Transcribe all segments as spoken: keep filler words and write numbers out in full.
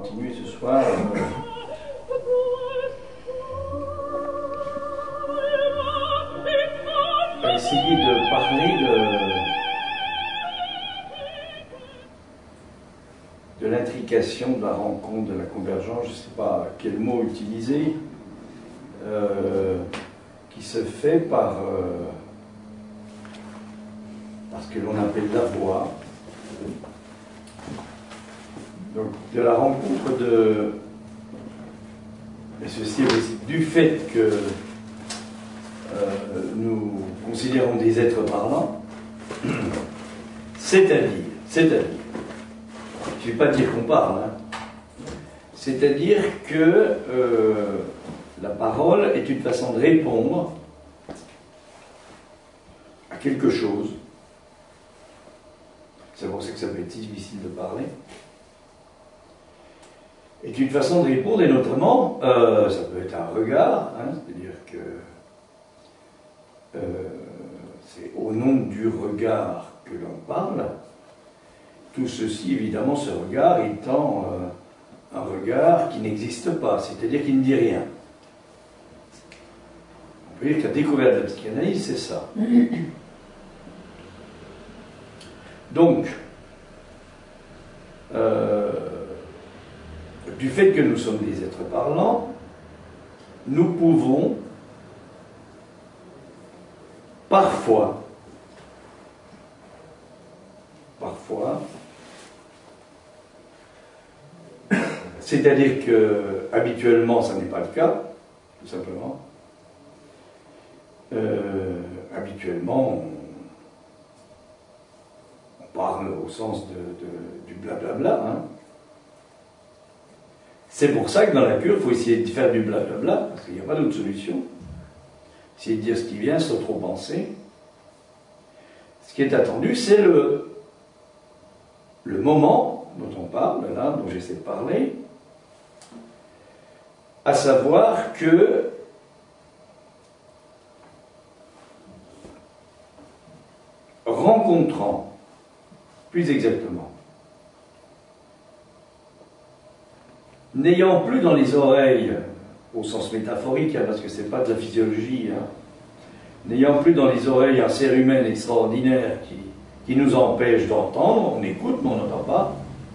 continuer ce soir. Euh, on va essayer de parler de, de l'intrication de la rencontre, de la convergence, je ne sais pas quel mot utiliser, euh, qui se fait par, euh, par ce que l'on appelle la voix. Donc, de la rencontre de, et ceci aussi du fait que euh, nous considérons des êtres parlants, c'est-à-dire, c'est-à-dire, je ne vais pas dire qu'on parle, hein, c'est-à-dire que euh, la parole est une façon de répondre à quelque chose. C'est pour ça que ça peut être si difficile de parler. Est une façon de répondre, et notamment, euh, ça peut être un regard, hein, c'est-à-dire que euh, c'est au nom du regard que l'on parle. Tout ceci, évidemment, ce regard étant euh, un regard qui n'existe pas, c'est-à-dire qui ne dit rien. On peut dire que la découverte de la psychanalyse, c'est ça. Donc, euh, du fait que nous sommes des êtres parlants, nous pouvons parfois, parfois, c'est-à-dire que habituellement ça n'est pas le cas, tout simplement, euh, habituellement on, on parle au sens de, de, du blablabla, hein. C'est pour ça que dans la cure, il faut essayer de faire du blablabla, parce qu'il n'y a pas d'autre solution. Essayer de dire ce qui vient sans trop penser. Ce qui est attendu, c'est le, le moment dont on parle, là, dont j'essaie de parler, à savoir que rencontrant, plus exactement, n'ayant plus dans les oreilles, au sens métaphorique, hein, parce que ce n'est pas de la physiologie, hein, n'ayant plus dans les oreilles un cérumen extraordinaire qui, qui nous empêche d'entendre, on écoute mais on n'entend pas,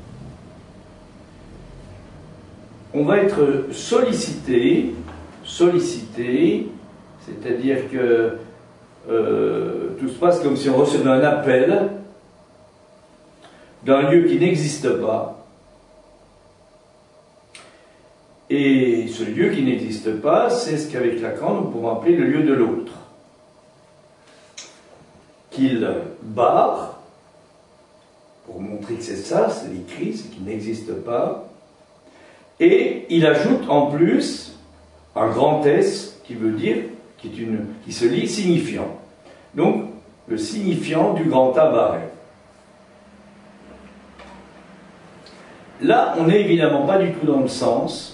on va être sollicité, sollicité, c'est-à-dire que euh, tout se passe comme si on recevait un appel d'un lieu qui n'existe pas. Et ce lieu qui n'existe pas, c'est ce qu'avec Lacan nous pouvons appeler le lieu de l'autre. Qu'il barre, pour montrer que c'est ça, c'est l'écrit, c'est qu'il n'existe pas. Et il ajoute en plus un grand S qui veut dire, qui, est une, qui se lit signifiant. Donc, le signifiant du grand A barré. Là, on n'est évidemment pas du tout dans le sens.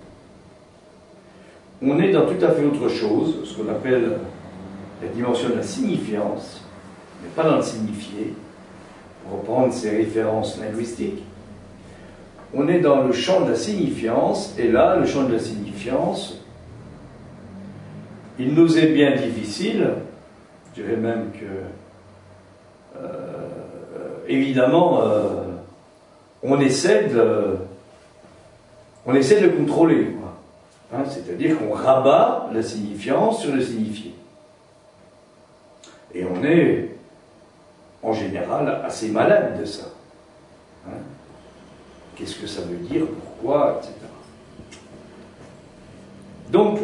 On est dans tout à fait autre chose, ce qu'on appelle la dimension de la signifiance, mais pas dans le signifié, pour reprendre ces références linguistiques. On est dans le champ de la signifiance, et là, le champ de la signifiance, il nous est bien difficile, je dirais même que, euh, évidemment, euh, on essaie de, on essaie de le contrôler. Hein, c'est-à-dire qu'on rabat la signifiance sur le signifié. Et on est, en général, assez malade de ça. Hein, qu'est-ce que ça veut dire, pourquoi, et cetera. Donc,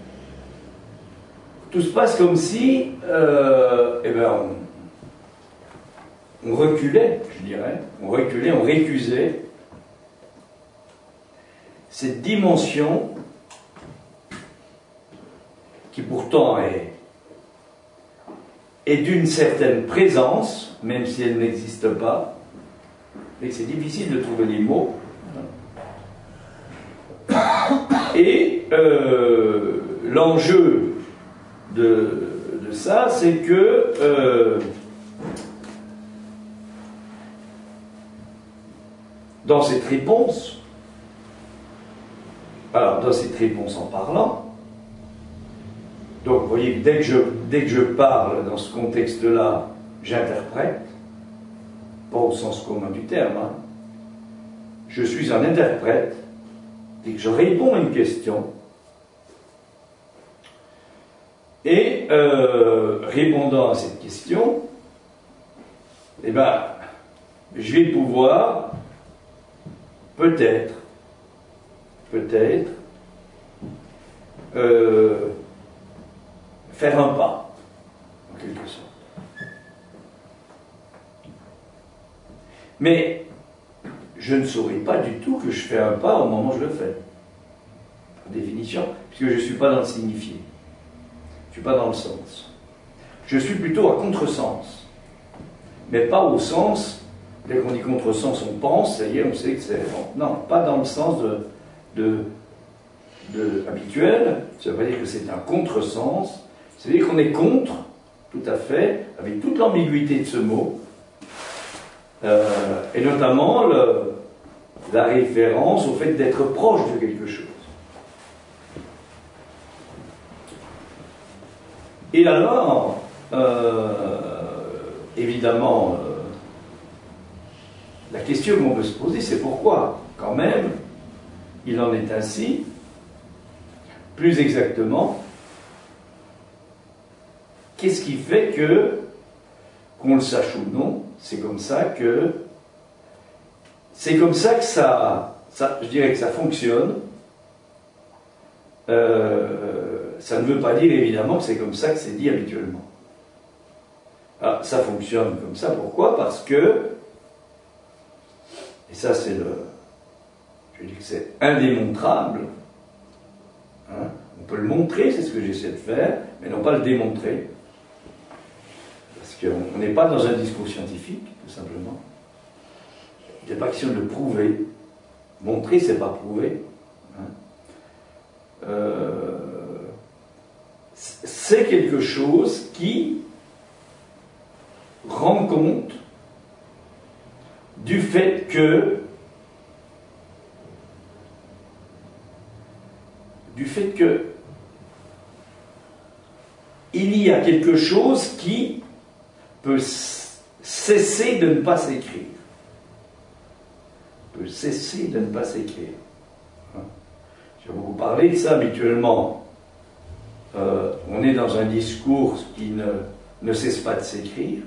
tout se passe comme si, euh, eh ben, on, on reculait, je dirais, on reculait, on récusait cette dimension qui pourtant est, est d'une certaine présence, même si elle n'existe pas, et que c'est difficile de trouver les mots. Et euh, l'enjeu de, de ça, c'est que euh, dans cette réponse, alors, dans cette réponse en parlant, donc vous voyez que dès que je, dès que je parle dans ce contexte-là, j'interprète, pas au sens commun du terme, hein. Je suis un interprète, dès que je réponds à une question, et euh, répondant à cette question, eh ben, je vais pouvoir, peut-être, peut-être, euh, faire un pas, en quelque sorte. Mais je ne saurais pas du tout que je fais un pas au moment où je le fais, par définition, puisque je ne suis pas dans le signifié, je ne suis pas dans le sens. Je suis plutôt à contresens, mais pas au sens, dès qu'on dit contresens, on pense, ça y est, on sait que c'est... Non, pas dans le sens de, de, de habituel, ça veut pas dire que c'est un contresens, ça veut dire qu'on est contre, tout à fait, avec toute l'ambiguïté de ce mot, euh, et notamment le, la référence au fait d'être proche de quelque chose. Et alors, euh, évidemment, euh, la question qu'on peut se poser, c'est pourquoi, quand même, il en est ainsi, plus exactement, qu'est-ce qui fait que, qu'on le sache ou non, c'est comme ça que, c'est comme ça que ça, ça, je dirais que ça fonctionne. Euh, ça ne veut pas dire évidemment que c'est comme ça que c'est dit habituellement. Alors, ça fonctionne comme ça, pourquoi? Parce que, et ça c'est le, je dis que c'est indémontrable, hein, on peut le montrer, c'est ce que j'essaie de faire, mais non pas le démontrer. Parce qu'on n'est pas dans un discours scientifique, tout simplement. Il n'est pas question de le prouver. Montrer, c'est pas prouver. Hein. Euh, c'est quelque chose qui rend compte du fait que du fait que il y a quelque chose qui peut cesser de ne pas s'écrire. Peut cesser de ne pas s'écrire. Hein. Je vais vous parler de ça habituellement. Euh, on est dans un discours qui ne, ne cesse pas de s'écrire.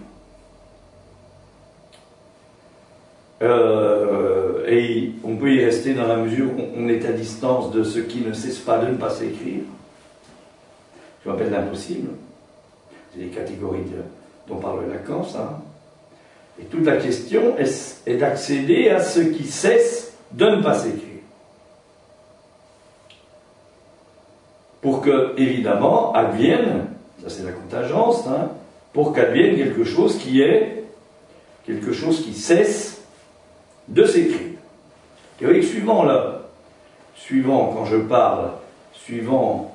Euh, et on peut y rester dans la mesure où on est à distance de ce qui ne cesse pas de ne pas s'écrire. Je m'appelle l'impossible. C'est les catégories de, dont parle Lacan, ça. Et toute la question est, est d'accéder à ce qui cesse de ne pas s'écrire. Pour que, évidemment, advienne, ça c'est la contingence, hein, pour qu'advienne quelque chose qui est, quelque chose qui cesse de s'écrire. Et vous voyez, suivant là, suivant quand je parle, suivant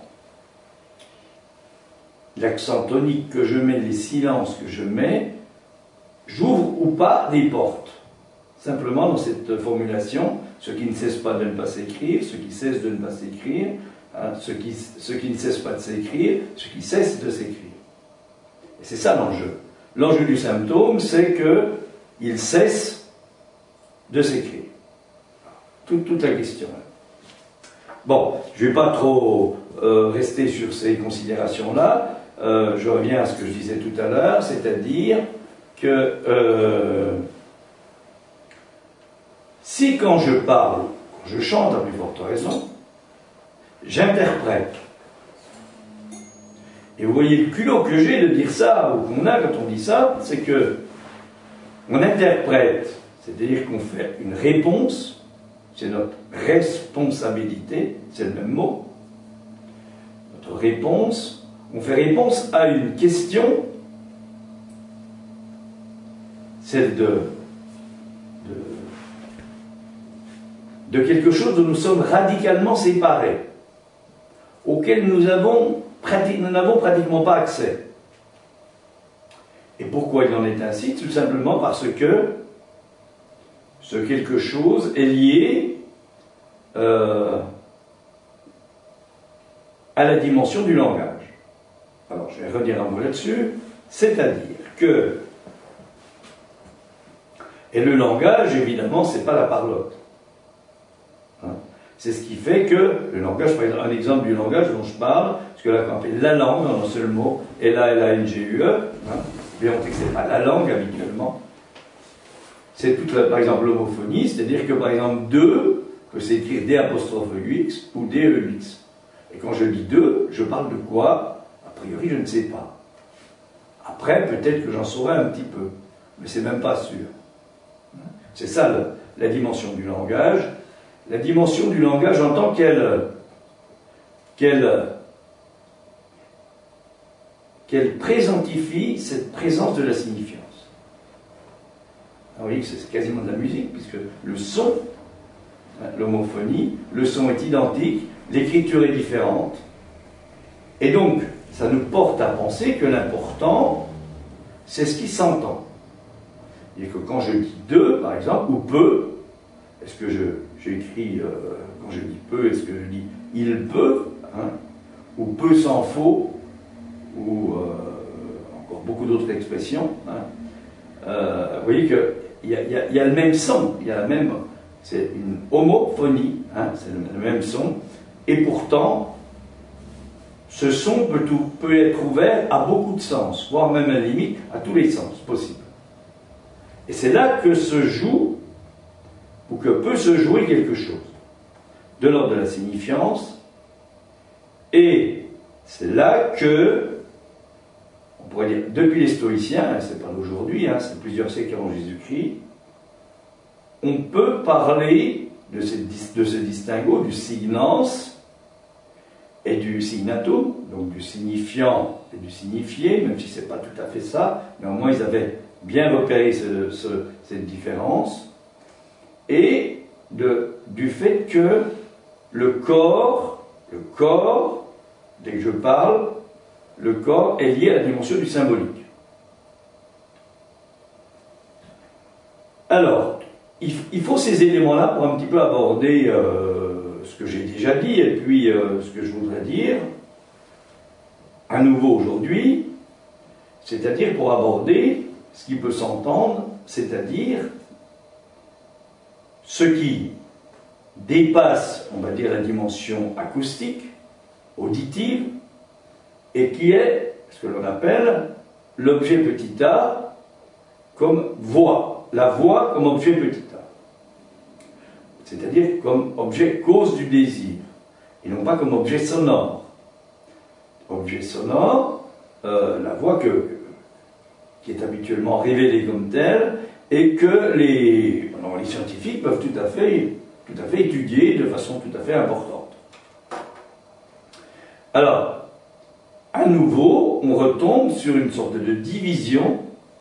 l'accent tonique que je mets, les silences que je mets, j'ouvre ou pas des portes. Simplement dans cette formulation, ce qui ne cesse pas de ne pas s'écrire, ce qui cesse de ne pas s'écrire, hein, ce, qui, ce qui ne cesse pas de s'écrire, ce qui cesse de s'écrire. Et c'est ça l'enjeu. L'enjeu du symptôme, c'est qu'il cesse de s'écrire. Toute, toute la question. Bon, je ne vais pas trop euh, rester sur ces considérations-là. Euh, je reviens à ce que je disais tout à l'heure, c'est-à-dire que euh, si quand je parle, quand je chante à plus forte raison, j'interprète, et vous voyez le culot que j'ai de dire ça, ou qu'on a quand on dit ça, c'est que on interprète, c'est-à-dire qu'on fait une réponse, c'est notre responsabilité, c'est le même mot, notre réponse, on fait réponse à une question, celle de, de, de quelque chose dont nous sommes radicalement séparés, auquel nous avons prati- nous n'avons pratiquement pas accès. Et pourquoi il en est ainsi? Tout simplement parce que ce quelque chose est lié euh, à la dimension du langage. Alors, je vais redire un mot là-dessus, c'est-à-dire que, et le langage, évidemment, c'est pas la parlotte. Hein? C'est ce qui fait que, le langage, par exemple, un exemple du langage dont je parle, parce que là, quand on fait la langue, en un seul mot, L A L A N G U E, hein, bien on dit que c'est pas la langue habituellement, c'est toute la, par exemple, l'homophonie, c'est-à-dire que, par exemple, deux, que c'est écrire D apostrophe E U X ou D E U X. Et quand je dis deux, je parle de quoi? A priori, je ne sais pas. Après, peut-être que j'en saurai un petit peu, mais c'est même pas sûr. C'est ça la, la dimension du langage. La dimension du langage en tant qu'elle qu'elle qu'elle présentifie cette présence de la signifiance. Alors, vous voyez que c'est quasiment de la musique, puisque le son, l'homophonie, le son est identique, l'écriture est différente, et donc ça nous porte à penser que l'important, c'est ce qui s'entend. Et que quand je dis deux, par exemple, ou peu, est-ce que je, j'écris, euh, quand je dis peu, est-ce que je dis il peut, hein, ou peu s'en faut, ou euh, encore beaucoup d'autres expressions, hein, euh, vous voyez qu'il y, y, y a le même son, il y a la même, c'est une homophonie, hein, c'est le, le même son, et pourtant, ce son peut, tout, peut être ouvert à beaucoup de sens, voire même à la limite à tous les sens possibles. Et c'est là que se joue, ou que peut se jouer quelque chose, de l'ordre de la signifiance, et c'est là que, on pourrait dire, depuis les stoïciens, c'est pas d'aujourd'hui, hein, c'est plusieurs siècles avant Jésus-Christ, on peut parler de, cette, de ce distinguo, du signans et du signatum, donc du signifiant et du signifié, même si c'est pas tout à fait ça, mais au moins ils avaient bien repéré ce, ce, cette différence, et de, du fait que le corps, le corps, dès que je parle, le corps est lié à la dimension du symbolique. Alors, il, il faut ces éléments-là pour un petit peu aborder euh, ce que j'ai déjà dit, et puis euh, ce que je voudrais dire, à nouveau aujourd'hui, c'est-à-dire pour aborder ce qui peut s'entendre, c'est-à-dire ce qui dépasse, on va dire, la dimension acoustique, auditive, et qui est ce que l'on appelle l'objet petit a comme voix, la voix comme objet petit a, c'est-à-dire comme objet cause du désir, et non pas comme objet sonore. Objet sonore, euh, la voix que, qui est habituellement révélée comme telle, et que les, alors les scientifiques peuvent tout à fait, tout à fait étudier de façon tout à fait importante. Alors, à nouveau, on retombe sur une sorte de division,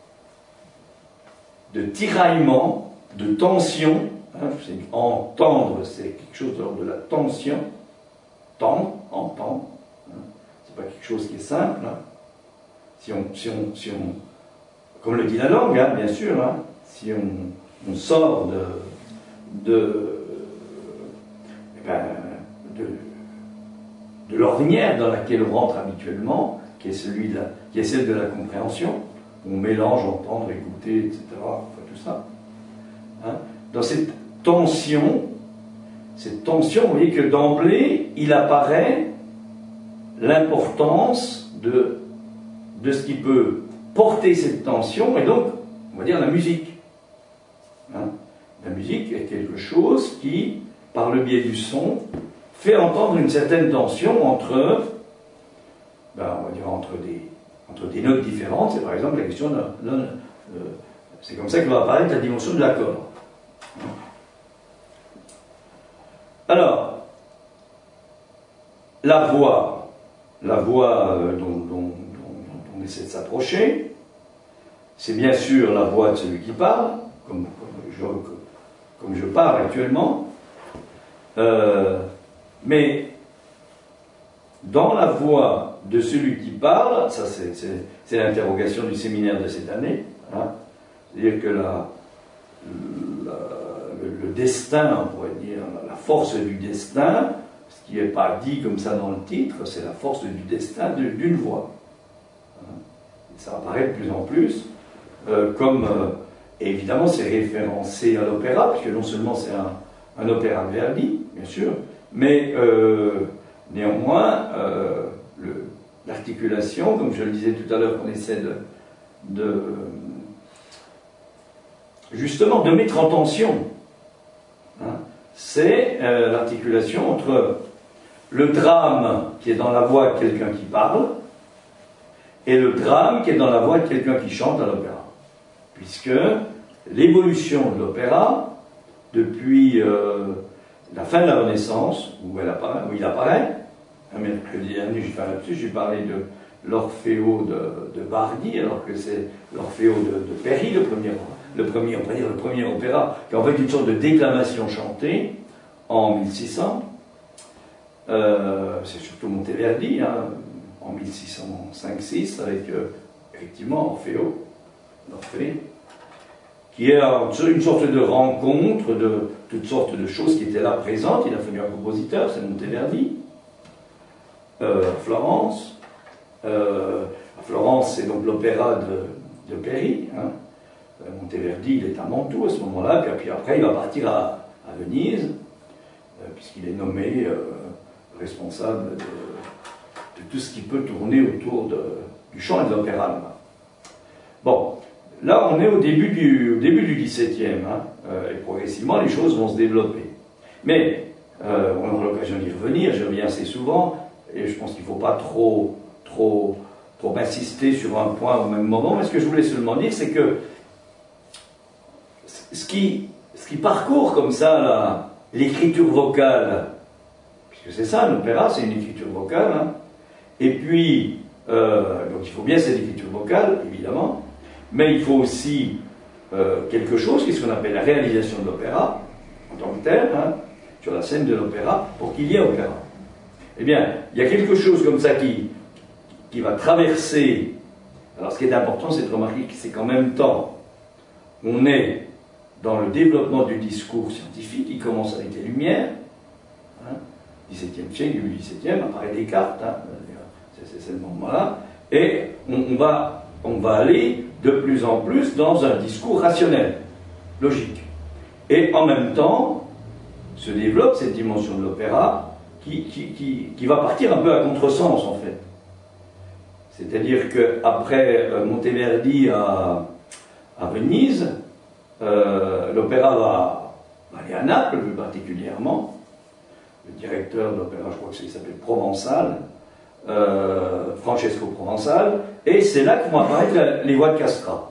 de tiraillement, de tension. Hein, entendre, c'est quelque chose de l'ordre de la tension. Tendre, entendre. Hein, c'est pas quelque chose qui est simple. Hein. Si on, si on, si on, comme le dit la langue, hein, bien sûr, hein, si on, on sort de, de, eh ben, de de l'ordinaire dans laquelle on rentre habituellement, qui est, celui de la, qui est celle de la compréhension, on mélange entendre, écouter, et cetera, enfin, tout ça. Hein. Dans cette tension, cette tension, vous voyez que d'emblée, il apparaît l'importance de, de ce qui peut porter cette tension, et donc, on va dire la musique. Hein. La musique est quelque chose qui, par le biais du son, fait entendre une certaine tension entre, ben, on va dire entre des, entre des notes différentes. C'est par exemple la question de, de, de c'est comme ça que va apparaître la dimension de l'accord. Alors, la voix, la voix dont, dont, dont, dont on essaie de s'approcher, c'est bien sûr la voix de celui qui parle, comme, comme, je, comme je parle actuellement. Euh, Mais dans la voix de celui qui parle, ça c'est l'interrogation du séminaire de cette année, hein, c'est-à-dire que la, la, le, le destin, on pourrait dire, la force du destin, ce qui n'est pas dit comme ça dans le titre, c'est la force du destin d'une voix. Et ça apparaît de plus en plus, euh, comme, euh, et évidemment c'est référencé à l'opéra, puisque non seulement c'est un, un opéra de Verdi, bien sûr, mais euh, néanmoins, euh, l'articulation, comme je le disais tout à l'heure, qu'on essaie de, de justement de mettre en tension, hein, c'est euh, l'articulation entre le drame qui est dans la voix de quelqu'un qui parle et le drame qui est dans la voix de quelqu'un qui chante à l'opéra. Puisque l'évolution de l'opéra, depuis euh, la fin de la Renaissance, où, elle apparaît, où il apparaît, un mercredi dernier, j'ai fait un lapsus, j'ai parlé de l'Orfeo de, de Bardi, alors que c'est l'Orfeo de, de Peri, le premier, le, premier, on va dire le premier opéra, qui est en fait une sorte de déclamation chantée en mille six cents. Euh, c'est surtout Monteverdi, hein, en mille six cent cinq six, avec euh, effectivement Orfeo, l'Orphée, qui est une sorte de rencontre de toutes sortes de choses qui étaient là présentes. Il a fallu un compositeur, c'est Monteverdi, euh, à Florence. Euh, à Florence, c'est donc l'opéra de, de Peri. Hein. Monteverdi, il est à Mantoue à ce moment-là, puis, puis après, il va partir à, à Venise, euh, puisqu'il est nommé euh, responsable de, de tout ce qui peut tourner autour de, du chant et de l'opéra. Bon, là, on est au début du, au début du dix-septième, hein, euh, et progressivement, les choses vont se développer. Mais, euh, on aura l'occasion d'y revenir, je reviens assez souvent, et je pense qu'il ne faut pas trop, trop, trop insister sur un point au même moment, mais ce que je voulais seulement dire, c'est que ce qui, ce qui parcourt comme ça l'écriture vocale, puisque c'est ça, l'opéra, c'est une écriture vocale, hein, et puis, euh, donc il faut bien cette écriture vocale, évidemment, mais il faut aussi euh, quelque chose, qui est ce qu'on appelle la réalisation de l'opéra, en tant que tel, hein, sur la scène de l'opéra, pour qu'il y ait opéra. Eh bien, il y a quelque chose comme ça qui, qui va traverser. Alors, ce qui est important, c'est de remarquer que c'est qu'en même temps, on est dans le développement du discours scientifique, qui commence avec les Lumières, hein, dix-septième siècle, début dix-septième, apparaît Descartes, hein, c'est ce moment-là, et on, on, va, on va aller de plus en plus dans un discours rationnel, logique. Et en même temps, se développe cette dimension de l'opéra qui, qui, qui, qui va partir un peu à contresens, en fait. C'est-à-dire qu'après euh, Monteverdi à, à Venise, euh, l'opéra va, va aller à Naples, plus particulièrement. Le directeur de l'opéra, je crois qu'il s'appelle Provençal, euh, Francesco Provençal, et c'est là que vont apparaître la, les voix de Castra.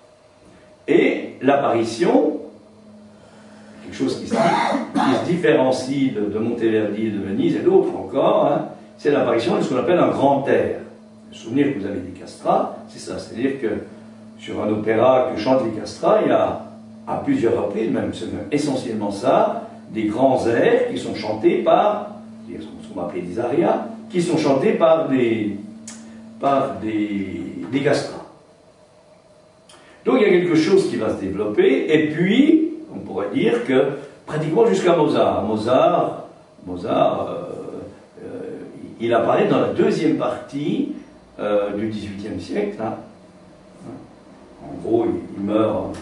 Et l'apparition, quelque chose qui se, qui se différencie de, de Monteverdi, de Venise et d'autres encore, hein, c'est l'apparition de ce qu'on appelle un grand air. Le souvenir que vous avez des castrats, c'est ça, c'est-à-dire que sur un opéra que chantent les castrats, il y a à plusieurs reprises, même, c'est même essentiellement ça, des grands airs qui sont chantés par, ce qu'on va appeler des arias, qui sont chantés par des, par des, des castrats. Donc il y a quelque chose qui va se développer, et puis, on pourrait dire que pratiquement jusqu'à Mozart, Mozart, Mozart euh, euh, il apparaît dans la deuxième partie euh, du dix-huitième siècle. Hein. En gros, il, il meurt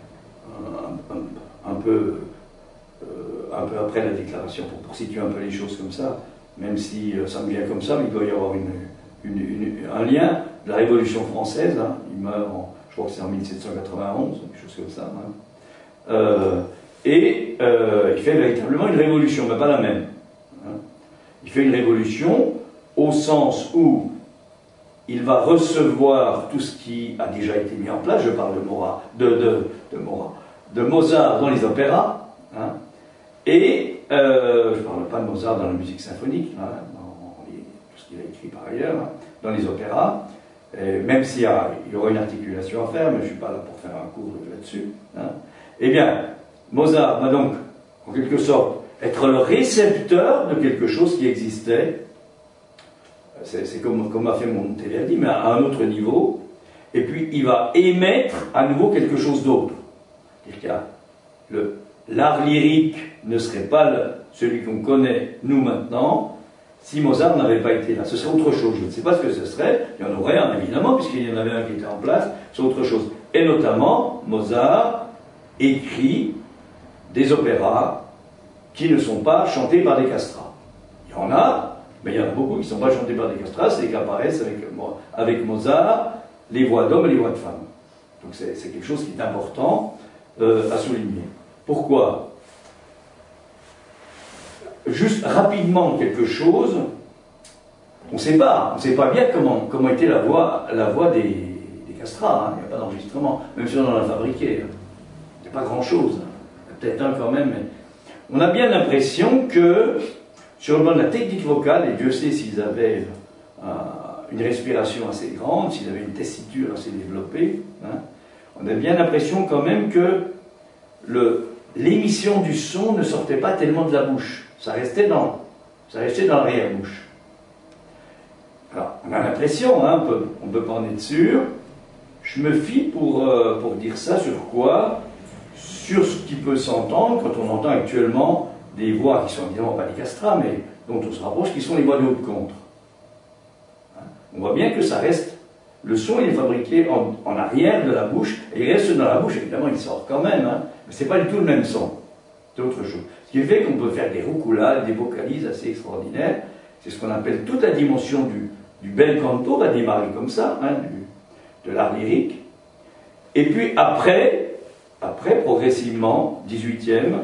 un, un, un, peu, euh, un peu après la déclaration, pour, pour situer un peu les choses comme ça, même si euh, ça me vient comme ça, mais il doit y avoir une, une, une, un lien de la Révolution française. Hein. Il meurt, en, je crois que c'est en mille sept cent quatre-vingt-onze, quelque chose comme ça. Hein. Euh, et euh, il fait véritablement une révolution, mais pas la même. Hein. Il fait une révolution au sens où il va recevoir tout ce qui a déjà été mis en place. Je parle de, Mora, de, de, de, Mora, de Mozart dans les opéras, hein, et euh, je ne parle pas de Mozart dans la musique symphonique, hein, dans les, tout ce qu'il a écrit par ailleurs, hein, dans les opéras, et même s'il y, y aura une articulation à faire, mais je ne suis pas là pour faire un cours là-dessus. Hein. Eh bien, Mozart va donc, en quelque sorte, être le récepteur de quelque chose qui existait. C'est comme, comme a fait Monteverdi, mais à un autre niveau. Et puis, il va émettre à nouveau quelque chose d'autre. C'est-à-dire qu'il y a le, l'art lyrique ne serait pas le, celui qu'on connaît nous maintenant, si Mozart n'avait pas été là. Ce serait autre chose. Je ne sais pas ce que ce serait. Il y en aurait un, évidemment, puisqu'il y en avait un qui était en place. C'est autre chose. Et notamment, Mozart écrit des opéras qui ne sont pas chantés par des castrats. Il y en a, mais il y en a beaucoup qui ne sont pas chantés par des castrats. C'est qu'apparaissent avec, avec Mozart les voix d'hommes et les voix de femmes. Donc c'est quelque chose qui est important euh, à souligner. Pourquoi? Juste rapidement quelque chose, on ne sait pas, on ne sait pas bien comment, comment était la voix, la voix des, des castrats, hein. Il n'y a pas d'enregistrement, même si on en a fabriqué. Il n'y a pas grand-chose, il y a peut-être un quand même, mais on a bien l'impression que, sur le plan de la technique vocale, et Dieu sait s'ils avaient euh, une respiration assez grande, s'ils avaient une tessiture assez développée, hein, on a bien l'impression quand même que l'émission du son ne sortait pas tellement de la bouche. Ça restait dans, ça restait dans l'arrière-bouche. Alors, on a l'impression, hein, on ne peut pas en être sûr. Je me fie pour, euh, pour dire ça sur quoi? Sur ce qui peut s'entendre quand on entend actuellement des voix qui sont évidemment pas des castrats, mais dont on se rapproche, qui sont les voix de haute contre. Hein, on voit bien que ça reste, le son il est fabriqué en, en arrière de la bouche, et il reste dans la bouche, évidemment il sort quand même, hein, mais c'est pas du tout le même son. C'est autre chose. Ce qui fait qu'on peut faire des roucoulades, des vocalises assez extraordinaires. C'est ce qu'on appelle toute la dimension du, du bel canto, va démarrer comme ça, hein, du, de l'art lyrique. Et puis après, après, progressivement, dix-huitième,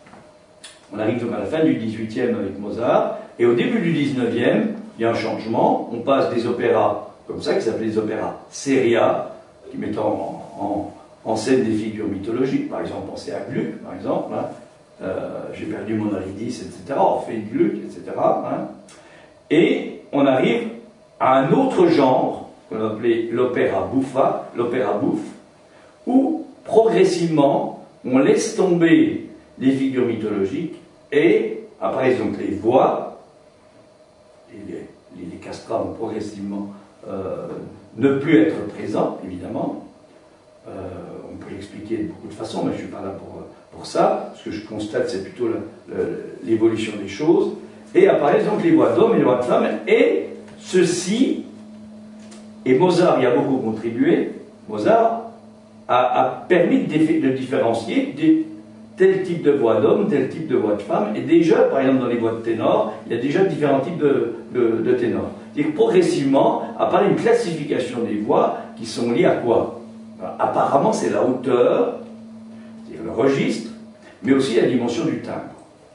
on arrive donc à la fin du dix-huitième avec Mozart, et au début du dix-neuvième, il y a un changement, on passe des opéras comme ça, qui s'appellent des opéras seria, qui mettent en, en, en scène des figures mythologiques, par exemple, pensez à Gluck, par exemple, hein. Euh, j'ai perdu mon Eurydice, et cetera, Orphée de Gluck, et cetera. Hein. Et on arrive à un autre genre, qu'on a appelé l'opéra buffa, l'opéra bouffe, où progressivement, on laisse tomber les figures mythologiques et apparaissent donc les voix, les, les, les castrats vont progressivement euh, ne plus être présents, évidemment. Euh, on peut l'expliquer de beaucoup de façons, mais je ne suis pas là pour... Pour ça, ce que je constate, c'est plutôt l'évolution des choses. Et apparaissent donc les voix d'hommes et les voix de femmes. Et ceci, et Mozart y a beaucoup contribué, Mozart a, a permis de, de différencier des, tel type de voix d'homme, tel type de voix de femme. Et déjà, par exemple, dans les voix de ténor, il y a déjà différents types de, de, de ténors. C'est-à-dire que progressivement apparaît une classification des voix qui sont liées à quoi? Alors, apparemment, c'est la hauteur, le registre, mais aussi la dimension du timbre.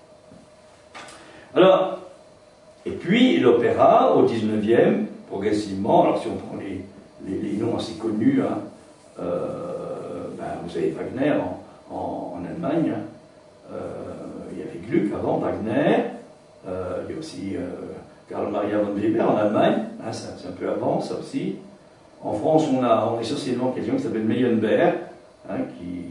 Alors, et puis l'opéra, au dix-neuvième, progressivement, alors si on prend les, les, les noms assez connus, hein, euh, ben, vous avez Wagner en, en, en Allemagne, hein, euh, il y avait Gluck avant, Wagner, euh, il y a aussi euh, Karl Maria von Weber en Allemagne, hein, c'est un peu avant, ça aussi. En France, on, a, on est essentiellement quelqu'un qui s'appelle Meyerbeer, hein, qui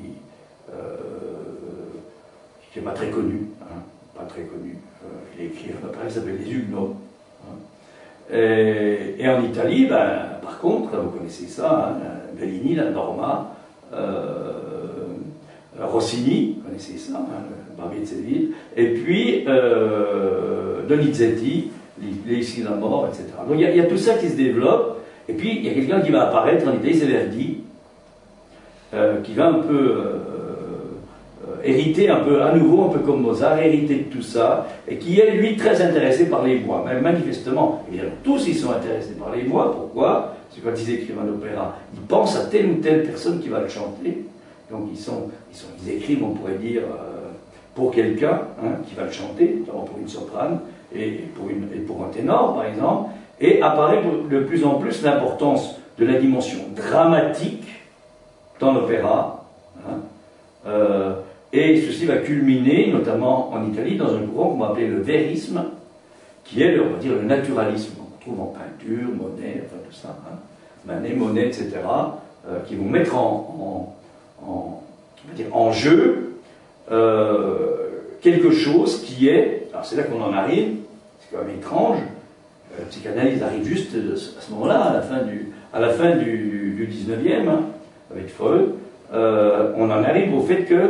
qui n'est pas très connu, hein, pas très connu. Euh, il a écrit un opéra qui s'appelle Les Huguenots. Hein. Et, et en Italie, ben, par contre, vous connaissez ça, hein, Bellini, la Norma, euh, Rossini, vous connaissez ça, hein, le Barbier de Séville, et puis euh, Donizetti, Les Cinamore, et cetera. Donc il y, y a tout ça qui se développe, et puis il y a quelqu'un qui va apparaître en Italie, c'est Verdi, euh, qui va un peu... Euh, hérité un peu, à nouveau, un peu comme Mozart, hérité de tout ça, et qui est, lui, très intéressé par les voix. Même manifestement, évidemment, tous ils sont intéressés par les voix. Pourquoi? C'est quand ils écrivent un opéra, ils pensent à telle ou telle personne qui va le chanter. Donc ils, sont, ils, sont, ils écrivent, on pourrait dire, euh, pour quelqu'un hein, qui va le chanter, notamment pour une soprane, et pour, une, et pour un ténor, par exemple, et apparaît de plus en plus l'importance de la dimension dramatique dans l'opéra. Hein, euh, Et ceci va culminer, notamment en Italie, dans un courant qu'on va appeler le vérisme, qui est, on va dire, le naturalisme qu'on trouve en peinture, Monet, enfin tout ça, hein, Manet, Monet, et cetera, euh, qui vont mettre en, en, en, on va dire, en jeu euh, quelque chose qui est, alors c'est là qu'on en arrive, c'est quand même étrange, la psychanalyse arrive juste à ce moment-là, à la fin du, à la fin du, du dix-neuvième, hein, avec Freud, euh, on en arrive au fait que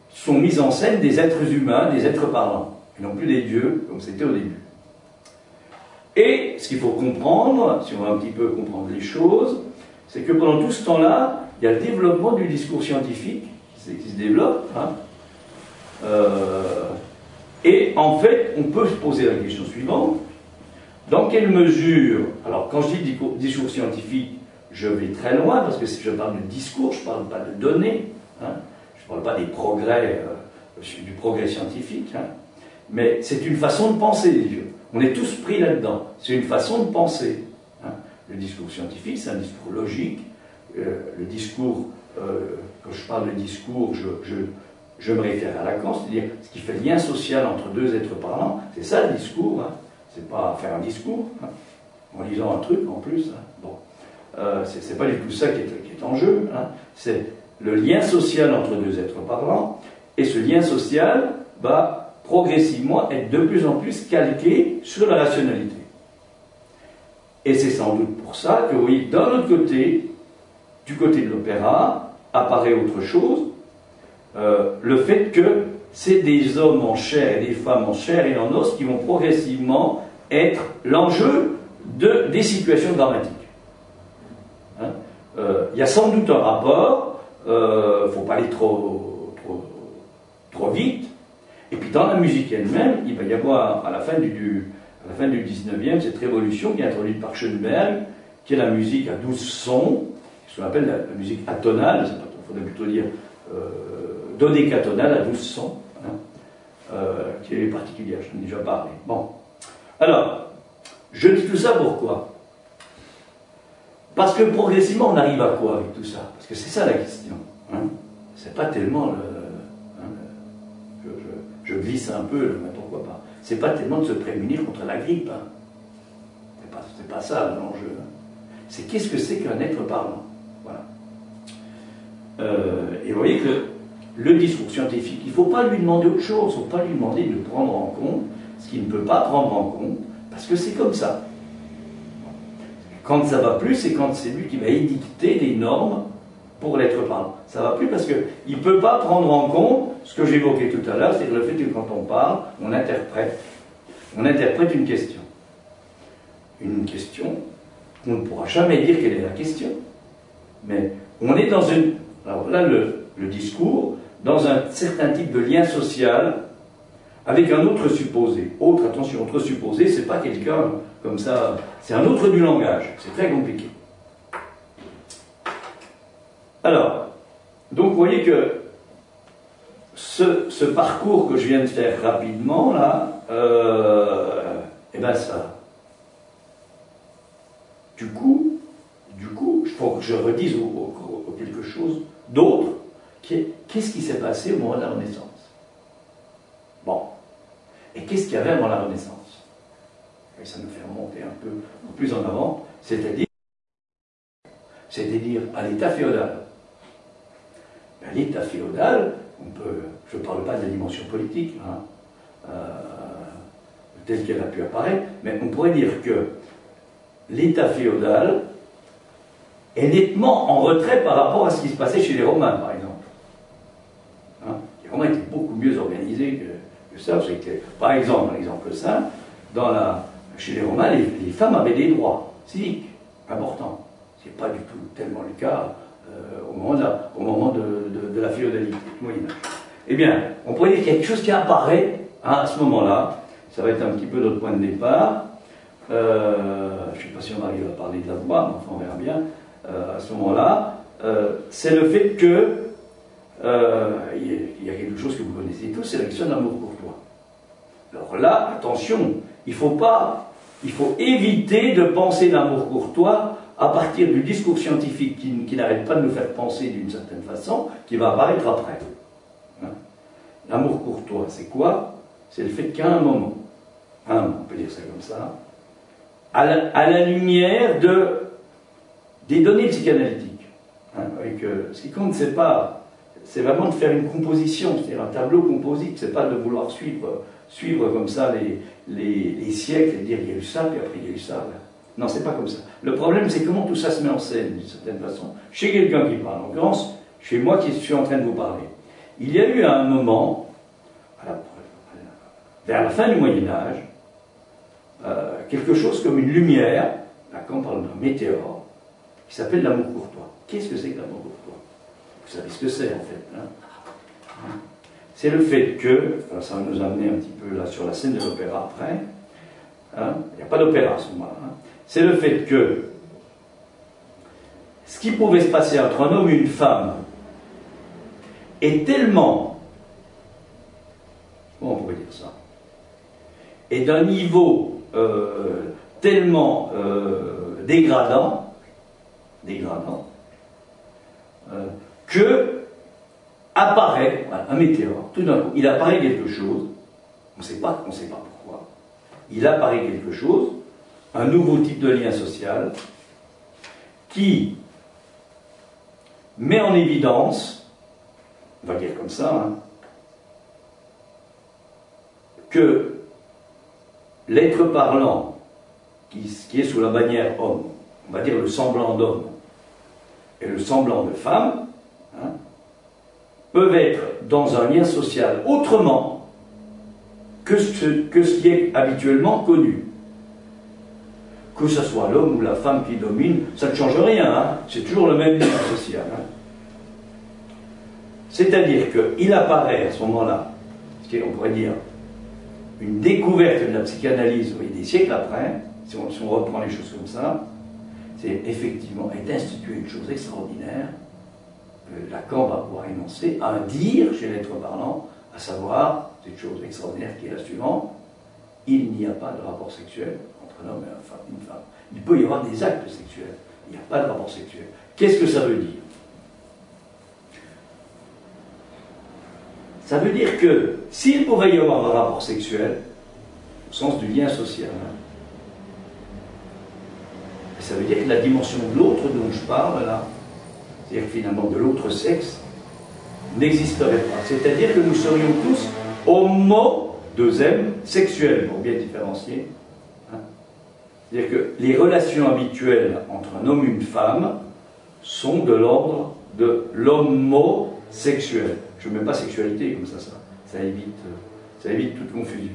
sont mises en scène des êtres humains, des êtres parlants, et non plus des dieux, comme c'était au début. Et ce qu'il faut comprendre, si on va un petit peu comprendre les choses, c'est que pendant tout ce temps-là, il y a le développement du discours scientifique qui, qui se développe. Hein. Euh, et en fait, on peut se poser la question suivante. Dans quelle mesure, alors quand je dis discours, discours scientifique, je vais très loin, parce que si je parle de discours, je ne parle pas de données, hein, je ne parle pas des progrès, euh, du progrès scientifique, hein, mais c'est une façon de penser, les vieux. On est tous pris là-dedans. C'est une façon de penser. Hein. Le discours scientifique, c'est un discours logique. Euh, le discours, euh, quand je parle de discours, je, je, je me réfère à Lacan, c'est-à-dire ce qui fait le lien social entre deux êtres parlants. C'est ça le discours. Hein. C'est pas faire un discours, hein, en lisant un truc en plus. Hein. Bon. Euh, c'est pas du tout ça qui est, qui est en jeu. Hein. C'est le lien social entre deux êtres parlants. Et ce lien social va progressivement être de plus en plus calqué sur la rationalité. Et c'est sans doute pour ça que, oui, d'un autre côté, du côté de l'opéra, apparaît autre chose, euh, le fait que c'est des hommes en chair et des femmes en chair et en os qui vont progressivement être l'enjeu de, des situations dramatiques. Hein, euh, il y a sans doute un rapport, il euh, ne faut pas aller trop, trop, trop vite. Et puis dans la musique elle-même, il va y avoir à la fin du, du, à la fin du dix-neuvième cette révolution qui est introduite par Schoenberg, qui est la musique à douze sons, ce qu'on appelle la, la musique atonale, il faudrait plutôt dire euh, dodécatonale à douze sons, hein, euh, qui est particulière, j'en ai déjà parlé. Bon. Alors, je dis tout ça pourquoi? Parce que progressivement on arrive à quoi avec tout ça? Parce que c'est ça la question. Hein, c'est pas tellement le... Je glisse un peu, mais pourquoi pas. C'est pas tellement de se prémunir contre la grippe. Hein. C'est pas, c'est pas ça l'enjeu. Hein. C'est qu'est-ce que c'est qu'un être parlant. Voilà. Euh, et vous voyez que le discours scientifique, il ne faut pas lui demander autre chose, il ne faut pas lui demander de prendre en compte ce qu'il ne peut pas prendre en compte, parce que c'est comme ça. Quand ça va plus, c'est quand c'est lui qui va édicter des normes pour l'être parlant. Ça va plus parce qu'il ne peut pas prendre en compte ce que j'évoquais tout à l'heure, c'est le fait que quand on parle, on interprète. On interprète une question. Une question, on ne pourra jamais dire quelle est la question. Mais on est dans une... Alors là, le, le discours, dans un certain type de lien social, avec un autre supposé. Autre, attention, autre supposé, c'est pas quelqu'un comme ça, c'est un autre du langage. C'est très compliqué. Alors, donc vous voyez que ce, ce parcours que je viens de faire rapidement, là, euh, et bien ça, du coup, du coup, il faut que je redise au, au, au quelque chose d'autre, qu'est-ce qui s'est passé au moment de la Renaissance? Bon, et qu'est-ce qu'il y avait avant la Renaissance? Et ça nous fait remonter un peu plus en avant, c'est-à-dire, c'est-à-dire à l'état féodal. L'état féodal, on peut, je ne parle pas de la dimension politique, hein, euh, telle qu'elle a pu apparaître, mais on pourrait dire que l'état féodal est nettement en retrait par rapport à ce qui se passait chez les Romains, par exemple. Hein, les Romains étaient beaucoup mieux organisés que, que ça. Que, par exemple, un exemple simple, dans la, chez les Romains, les, les femmes avaient des droits civiques importants. Ce n'est pas du tout tellement le cas Euh, au moment, de la, au moment de, de, de la féodalité, du Moyen-Âge. Eh bien, on pourrait dire qu'il y a quelque chose qui apparaît hein, à ce moment-là. Ça va être un petit peu notre point de départ. Euh, je ne sais pas si on arrive à parler de la voix, mais enfin on verra bien. Euh, à ce moment-là, euh, c'est le fait que euh, il y a quelque chose que vous connaissez tous, c'est la question de l'amour courtois. Alors là, attention, il faut pas, il faut éviter de penser l'amour courtois à partir du discours scientifique qui, qui n'arrête pas de nous faire penser d'une certaine façon, qui va apparaître après. Hein? L'amour courtois, c'est quoi? C'est le fait qu'à un moment, hein, on peut dire ça comme ça, à la, à la lumière de, des données psychanalytiques, hein, avec, euh, ce qui compte, c'est pas, c'est vraiment de faire une composition, c'est-à-dire un tableau composite, c'est pas de vouloir suivre, suivre comme ça les, les, les siècles et dire il y a eu ça, puis après il y a eu ça. Là. Non, c'est pas comme ça. Le problème, c'est comment tout ça se met en scène, d'une certaine façon. Chez quelqu'un qui parle, en l'occurrence, chez moi qui suis en train de vous parler. Il y a eu à un moment, à la, vers la fin du Moyen-Âge, euh, quelque chose comme une lumière, Lacan parle d'un météore, qui s'appelle l'amour courtois. Qu'est-ce que c'est que l'amour courtois? Vous savez ce que c'est en fait. Hein? C'est le fait que, alors ça va nous amener un petit peu là sur la scène de l'opéra après, hein? Il n'y a pas d'opéra à ce moment-là, hein? C'est le fait que ce qui pouvait se passer entre un homme et une femme est tellement, comment on pourrait dire ça, est d'un niveau euh, tellement euh, dégradant, dégradant, euh, que apparaît, voilà, un météore, tout d'un coup, il apparaît quelque chose, on ne sait pas, on ne sait pas pourquoi, il apparaît quelque chose, un nouveau type de lien social, qui met en évidence, on va dire comme ça, hein, que l'être parlant, qui, qui est sous la bannière homme, on va dire le semblant d'homme, et le semblant de femme, hein, peuvent être dans un lien social autrement que ce, que ce qui est habituellement connu. Que ce soit l'homme ou la femme qui domine, ça ne change rien, hein, c'est toujours le même lien social. Hein. C'est-à-dire qu'il apparaît à ce moment-là, ce qu'on pourrait dire une découverte de la psychanalyse, oui, des siècles après, si on, si on reprend les choses comme ça, c'est effectivement est institué une chose extraordinaire, que Lacan va pouvoir énoncer, un dire chez l'être parlant, à savoir, cette chose extraordinaire qui est la suivante, il n'y a pas de rapport sexuel entre un homme et une femme. Il peut y avoir des actes sexuels, il n'y a pas de rapport sexuel. Qu'est-ce que ça veut dire? Ça veut dire que s'il pouvait y avoir un rapport sexuel, au sens du lien social, hein, ça veut dire que la dimension de l'autre dont je parle là, c'est-à-dire finalement de l'autre sexe, n'existerait pas. C'est-à-dire que nous serions tous homo, deux M, sexuels, pour bien différencier. Hein. C'est-à-dire que les relations habituelles entre un homme et une femme sont de l'ordre de l'homosexuel. Je ne mets pas sexualité comme ça, ça, ça, évite, ça évite toute confusion.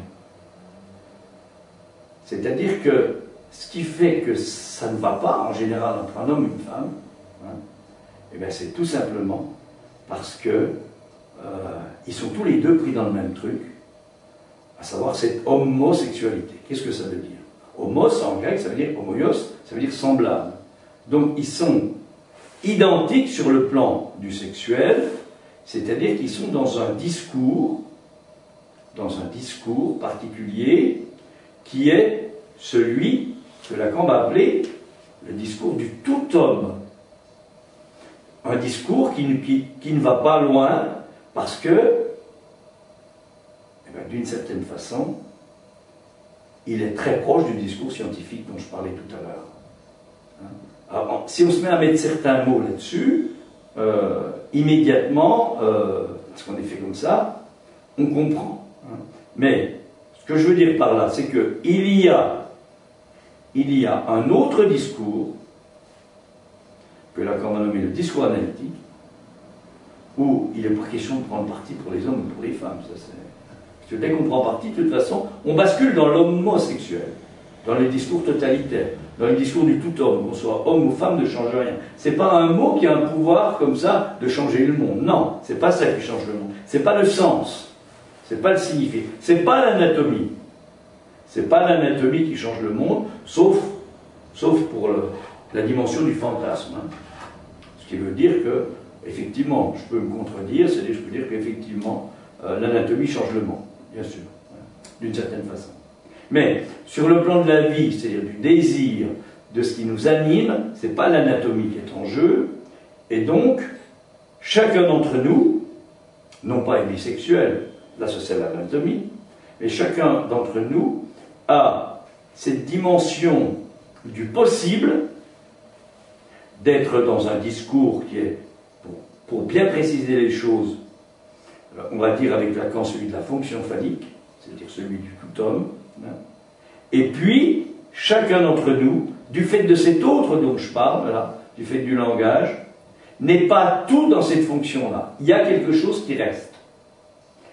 C'est-à-dire que ce qui fait que ça ne va pas, en général, entre un homme et une femme, hein, eh bien, c'est tout simplement parce que euh, ils sont tous les deux pris dans le même truc, à savoir cette homosexualité. Qu'est-ce que ça veut dire? Homos, en grec, ça veut dire homoios, ça veut dire semblable. Donc, ils sont identiques sur le plan du sexuel, c'est-à-dire qu'ils sont dans un discours, dans un discours particulier, qui est celui que Lacan va appeler le discours du tout homme. Un discours qui, qui, qui ne va pas loin, parce que, eh bien, d'une certaine façon, il est très proche du discours scientifique dont je parlais tout à l'heure. Hein? Alors, si on se met à mettre certains mots là-dessus, euh, immédiatement, euh, parce qu'on est fait comme ça, on comprend. Hein? Mais, ce que je veux dire par là, c'est qu'il y a, il y a un autre discours, que Lacan va nommer le discours analytique, où il n'est pas question de prendre parti pour les hommes ou pour les femmes. Ça, c'est... Parce que dès qu'on prend parti, de toute façon, on bascule dans l'homosexuel, dans le discours totalitaire, dans le discours du tout homme, qu'on soit homme ou femme ne change rien. C'est pas un mot qui a un pouvoir comme ça de changer le monde. Non, c'est pas ça qui change le monde. C'est pas le sens, c'est pas le signifié, c'est pas l'anatomie. C'est pas l'anatomie qui change le monde, sauf, sauf pour le, la dimension du fantasme. Hein. Ce qui veut dire que, effectivement, je peux me contredire, c'est-à-dire que je peux dire qu'effectivement, euh, l'anatomie change le monde, bien sûr, hein, d'une certaine façon. Mais, sur le plan de la vie, c'est-à-dire du désir, de ce qui nous anime, c'est pas l'anatomie qui est en jeu, et donc, chacun d'entre nous, non pas est bisexuel, là c'est l'anatomie, mais chacun d'entre nous a cette dimension du possible d'être dans un discours qui est, pour, pour bien préciser les choses, on va dire avec Lacan celui de la fonction phallique, c'est-à-dire celui du tout homme, hein. Et puis, chacun d'entre nous, du fait de cet autre dont je parle, là, du fait du langage, n'est pas tout dans cette fonction-là. Il y a quelque chose qui reste.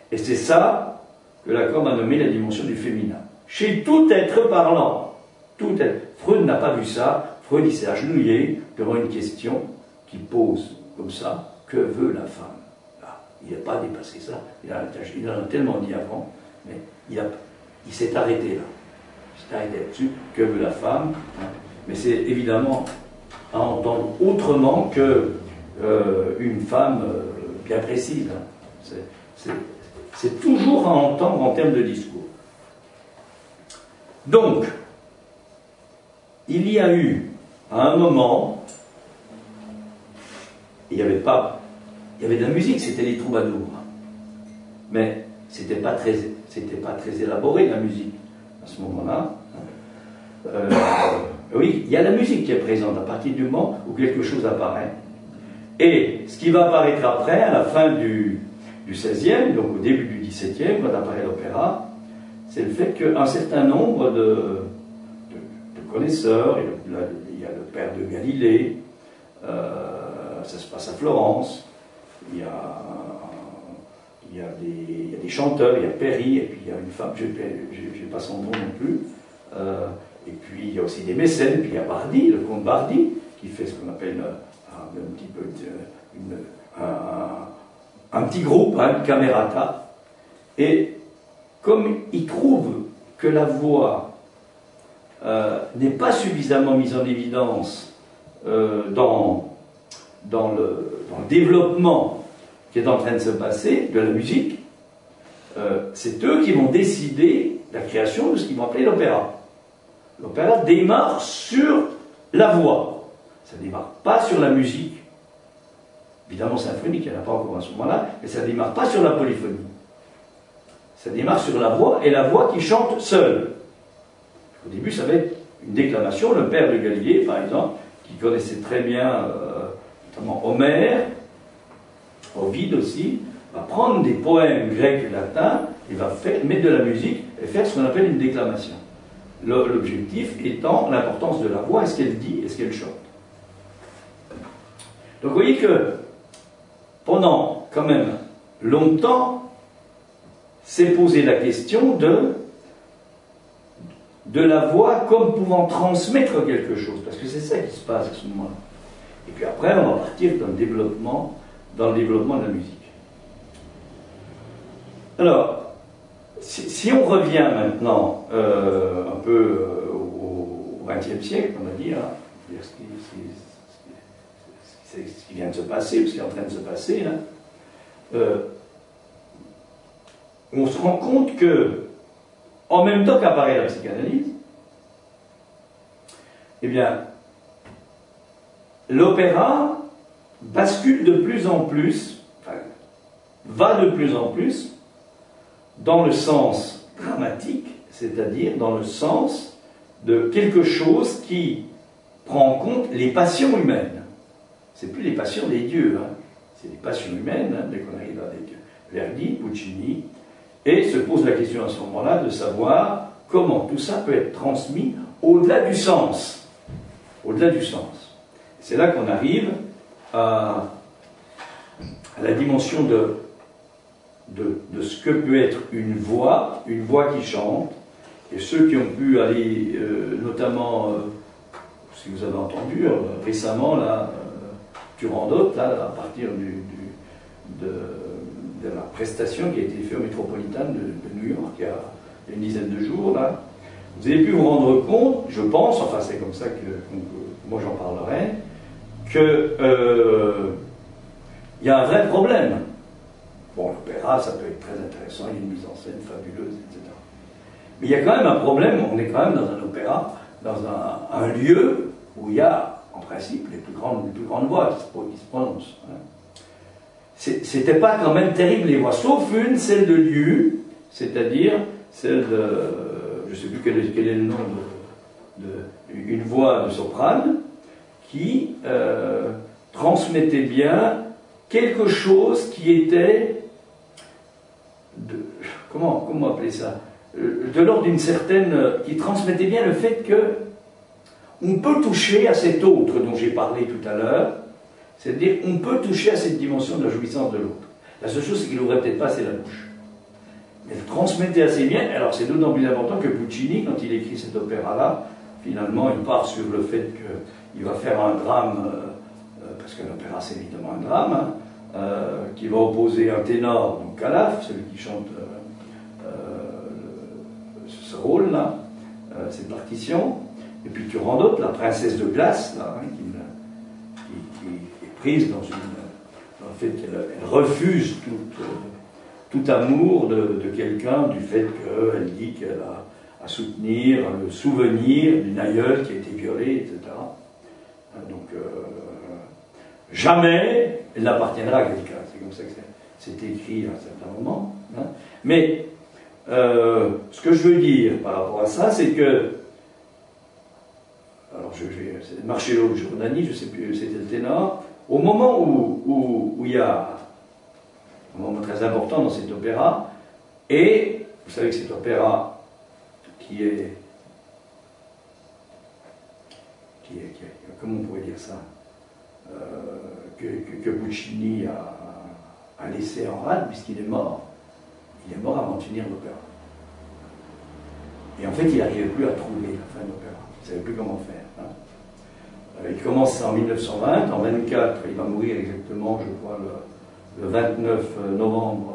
Et c'est ça que Lacan a nommé la dimension du féminin. Chez tout être parlant, tout être. Freud n'a pas vu ça. Freud, il s'est agenouillé devant une question qui pose comme ça, que veut la femme? Là, il n'a pas dépassé ça. Il, a, il en a tellement dit avant, mais il, il s'est arrêté là. Il s'est arrêté là-dessus. Que veut la femme? Mais c'est évidemment à entendre autrement que euh, une femme euh, bien précise. Hein. C'est toujours à entendre en termes de discours. Donc, il y a eu, à un moment, il n'y avait pas, il y avait de la musique, c'était les troubadours. Mais c'était pas très, c'était pas très élaboré, la musique, à ce moment-là. Euh, oui, il y a la musique qui est présente à partir du moment où quelque chose apparaît. Et ce qui va apparaître après, à la fin du, du seizième, donc au début du dix-septième, quand apparaît l'opéra, c'est le fait qu'un certain nombre de, de, de connaisseurs, il y, a, il y a le père de Galilée, euh, ça se passe à Florence, il y a, il y a, des, il y a des chanteurs, il y a Perry, et puis il y a une femme, je n'ai pas son nom non plus, euh, et puis il y a aussi des mécènes, puis il y a Bardi, le comte Bardi, qui fait ce qu'on appelle un, un petit peu une, un, un petit groupe, hein, une camerata, et comme il trouve que la voix euh, n'est pas suffisamment mise en évidence euh, dans, dans, le, dans le développement qui est en train de se passer de la musique, euh, c'est eux qui vont décider la création de ce qu'ils vont appeler l'opéra. L'opéra démarre sur la voix, ça ne démarre pas sur la musique. Évidemment symphonique, il n'y en a pas encore à ce moment-là, mais ça ne démarre pas sur la polyphonie. Ça démarre sur la voix, et la voix qui chante seule. Au début, ça va être une déclamation. Le père de Galilée, par exemple, qui connaissait très bien, euh, notamment Homère, Ovide aussi, va prendre des poèmes grecs et latins, et va faire, mettre de la musique, et faire ce qu'on appelle une déclamation. L'objectif étant l'importance de la voix, est-ce qu'elle dit, est-ce qu'elle chante. Donc vous voyez que, pendant quand même longtemps, s'est posé la question de, de la voix comme pouvant transmettre quelque chose, parce que c'est ça qui se passe à ce moment-là. Et puis après, on va partir dans le développement, dans le développement de la musique. Alors, si, si on revient maintenant euh, un peu euh, au vingtième siècle, on va dire, hein, ce, qui, ce, qui, ce qui vient de se passer, ce qui est en train de se passer, là, euh, on se rend compte que, en même temps qu'apparaît la psychanalyse, eh bien, l'opéra bascule de plus en plus, enfin, va de plus en plus dans le sens dramatique, c'est-à-dire dans le sens de quelque chose qui prend en compte les passions humaines. C'est plus les passions des dieux, hein. C'est les passions humaines, hein, dès qu'on arrive avec Verdi, Puccini. Et se pose la question à ce moment-là de savoir comment tout ça peut être transmis au-delà du sens. Au-delà du sens. C'est là qu'on arrive à, à la dimension de, de, de ce que peut être une voix, une voix qui chante. Et ceux qui ont pu aller, euh, notamment, euh, si vous avez entendu euh, récemment, là, euh, Turandot, là, à partir du, du, de... de la prestation qui a été faite au Metropolitan de, de New York il y a une dizaine de jours, là, vous avez pu vous rendre compte, je pense, enfin c'est comme ça que, que moi j'en parlerai, que euh, il y a un vrai problème. Bon, l'opéra, ça peut être très intéressant, il y a une mise en scène fabuleuse, et cetera. Mais il y a quand même un problème, on est quand même dans un opéra, dans un, un lieu où il y a, en principe, les plus grandes, les plus grandes voix qui se, qui se prononcent. Hein. C'était pas quand même terrible les voix, sauf une, celle de Liu, c'est-à-dire celle de, je ne sais plus quel est, quel est le nom de, de, une voix de soprane, qui euh, transmettait bien quelque chose qui était, de, comment, comment appeler ça, de l'ordre d'une certaine, qui transmettait bien le fait que on peut toucher à cet autre dont j'ai parlé tout à l'heure. C'est-à-dire qu'on peut toucher à cette dimension de la jouissance de l'autre. La seule chose, c'est qu'il n'ouvrait peut-être pas assez la bouche. transmettait assez bien. Alors c'est d'autant plus important que Puccini, quand il écrit cet opéra-là, finalement il part sur le fait qu'il va faire un drame, euh, parce qu'un opéra c'est évidemment un drame, hein, euh, qui va opposer un ténor, donc Calaf, celui qui chante euh, euh, ce rôle-là, euh, cette partition, et puis Turandot, la princesse de glace, là, hein, qui, qui, qui est prise dans une... En fait, elle, elle refuse toute... Euh, tout amour de, de quelqu'un du fait qu'elle dit qu'elle a à soutenir le souvenir d'une aïeule qui a été violée, et cetera. Donc, euh, jamais elle n'appartiendra à quelqu'un. C'est comme ça que c'est écrit à un certain moment. Hein. Mais, euh, ce que je veux dire par rapport à ça, c'est que, alors, je vais, c'est Marcello Giordani, je ne sais plus, c'était le ténor, au moment où, où, où il y a un moment très important dans cet opéra, et vous savez que cet opéra qui est, qui est, qui est comment on pourrait dire ça, euh, que, que, que Puccini a, a laissé en rade puisqu'il est mort, il est mort avant de finir l'opéra. Et en fait, il n'arrivait plus à trouver la fin de l'opéra, il ne savait plus comment faire. Hein. Il commence en mille neuf cent vingt, en vingt-quatre, il va mourir exactement, je crois, le le vingt-neuf novembre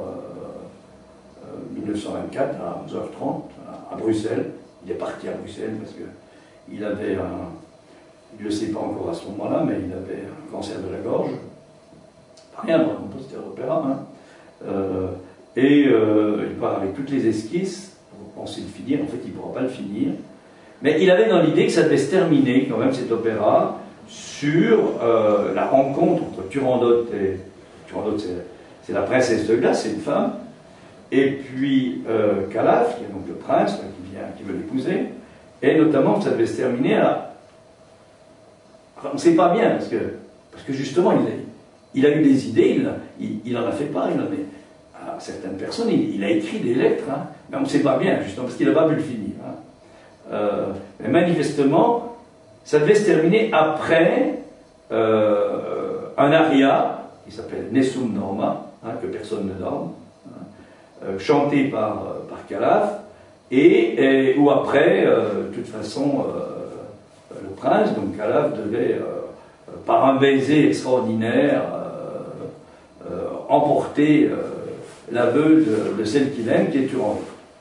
mille neuf cent vingt-quatre à onze heures trente à Bruxelles. Il est parti à Bruxelles parce qu'il avait un, il ne le sait pas encore à ce moment-là, mais il avait un cancer de la gorge. Pas rien pour un compositeur d'opéra. Hein. Euh, et euh, il part avec toutes les esquisses pour penser le finir. En fait, il ne pourra pas le finir. Mais il avait dans l'idée que ça devait se terminer quand même cet opéra sur euh, la rencontre entre Turandot et Turandot, c'est la princesse de glace, c'est une femme, et puis euh, Calaf, qui est donc le prince là, qui vient, qui veut l'épouser, et notamment ça devait se terminer à... Enfin, on ne sait pas bien, parce que, parce que justement, il a, il a eu des idées, il, il, il en a fait part, il en a, à certaines personnes, il, il a écrit des lettres, hein, mais on ne sait pas bien, justement, parce qu'il n'a pas pu le finir. Hein. Euh, mais manifestement, ça devait se terminer après euh, un aria qui s'appelle Nessun Dorma, hein, que personne ne dorme, hein, euh, chanté par, euh, par Calaf, et, et où après, euh, de toute façon, euh, le prince, donc Calaf, devait, euh, par un baiser extraordinaire, euh, euh, emporter euh, l'aveu de, de celle qu'il aime, qui est Turandot.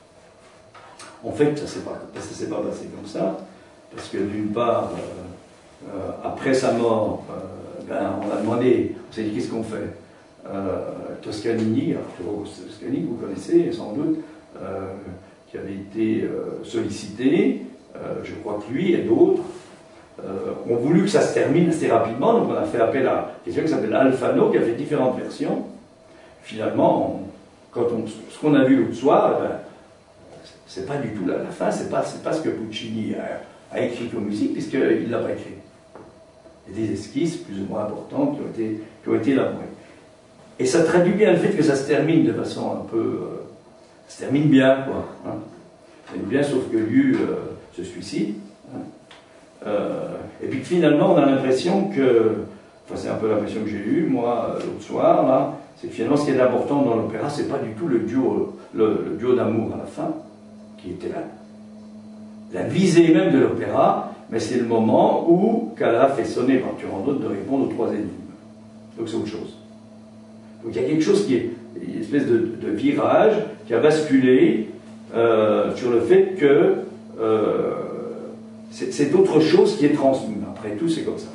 En fait, ça ne s'est pas, ça pas passé comme ça, parce que d'une part, euh, euh, après sa mort, euh, ben, on a demandé, on s'est dit qu'est-ce qu'on fait euh, Toscanini, Arturo Toscanini, que vous connaissez sans doute, euh, qui avait été euh, sollicité, euh, je crois que lui et d'autres euh, ont voulu que ça se termine assez rapidement, donc on a fait appel à quelqu'un qui s'appelle Alfano, qui a fait différentes versions. Finalement, on, quand on, ce qu'on a vu l'autre soir, ben, c'est pas du tout la, la fin, c'est pas, pas ce que Puccini a, a écrit comme musique, puisqu'il ne l'a pas écrit. Il y a des esquisses plus ou moins importantes qui ont été, qui ont été élaborées. Et ça traduit bien le fait que ça se termine de façon un peu... Euh, ça se termine bien, quoi. Hein. Ça se termine bien, sauf que Liu euh, se suicide. Hein. Euh, et puis finalement, on a l'impression que... Enfin, c'est un peu l'impression que j'ai eue, moi, l'autre soir, là, c'est que finalement, ce qui est important dans l'opéra, c'est pas du tout le duo, le, le duo d'amour à la fin, qui était là. La visée même de l'opéra, mais c'est le moment où Calaf est sonné par Turandot de répondre aux trois énigmes. Donc c'est autre chose. Donc il y a quelque chose qui est une espèce de, de virage qui a basculé euh, sur le fait que euh, c'est autre chose qui est transmis. Après tout, c'est comme ça.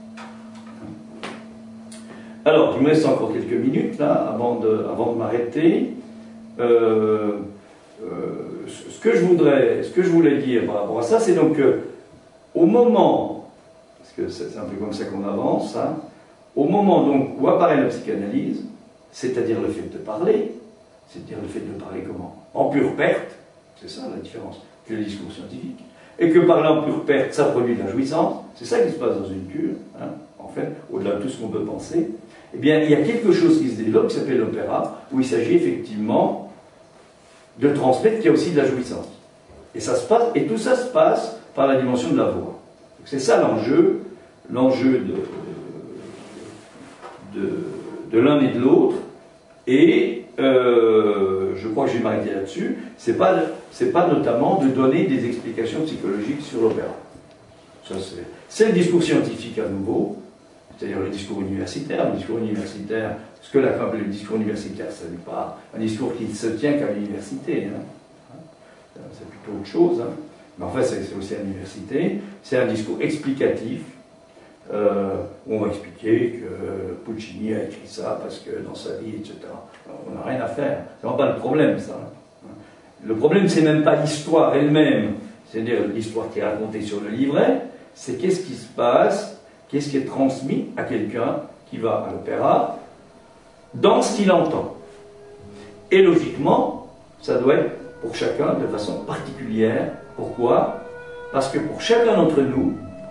Alors, il me reste encore quelques minutes là, avant de, avant de m'arrêter. Euh, euh, ce que je voudrais, ce que je voulais dire par rapport à ça, c'est donc que au moment, parce que c'est un peu comme ça qu'on avance, hein, au moment donc où apparaît la psychanalyse, c'est-à-dire le fait de parler, c'est-à-dire le fait de parler comment? En pure perte, c'est ça la différence, que le discours scientifique, et que parler en pure perte, ça produit de la jouissance, c'est ça qui se passe dans une cure, hein, en fait, au-delà de tout ce qu'on peut penser, eh bien, il y a quelque chose qui se développe, qui s'appelle l'opéra, où il s'agit effectivement de transmettre qu'il y a aussi de la jouissance. Et ça se passe, et tout ça se passe par la dimension de la voix. C'est ça l'enjeu, l'enjeu de, de, de l'un et de l'autre, et euh, je crois que je vais m'arrêter là-dessus, c'est pas, c'est pas notamment de donner des explications psychologiques sur l'opéra. Ça, c'est, c'est le discours scientifique à nouveau, c'est-à-dire le discours universitaire. Le discours universitaire, ce que la, le discours universitaire, ce n'est pas un discours qui ne se tient qu'à l'université. Hein. C'est plutôt autre chose. Hein. Mais en fait, c'est, c'est aussi à l'université. C'est un discours explicatif, euh, où on va expliquer que Puccini a écrit ça parce que dans sa vie, et cetera. On n'a rien à faire. C'est vraiment pas le problème, ça. Le problème, c'est même pas l'histoire elle-même, c'est-à-dire l'histoire qui est racontée sur le livret, c'est qu'est-ce qui se passe, qu'est-ce qui est transmis à quelqu'un qui va à l'opéra, dans ce qu'il entend. Et logiquement, ça doit être pour chacun de façon particulière. Pourquoi? Parce que pour chacun d'entre nous,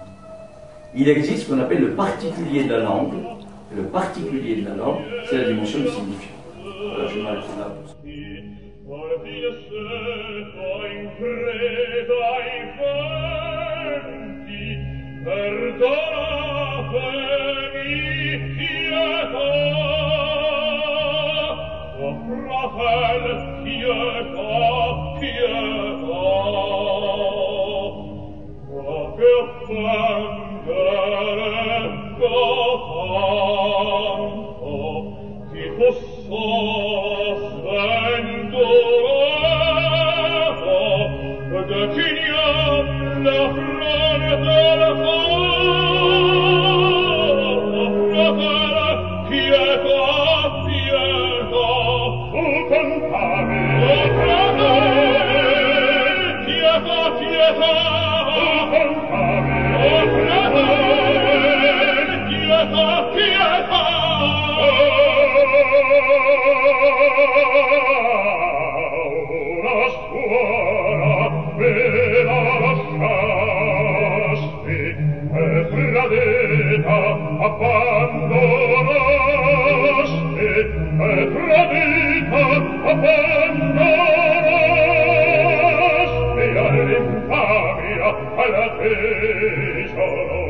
il existe ce qu'on appelle le particulier de la langue. Le particulier de la langue, c'est la dimension du signifiant. Voilà, je m'arrête là. Alla te sono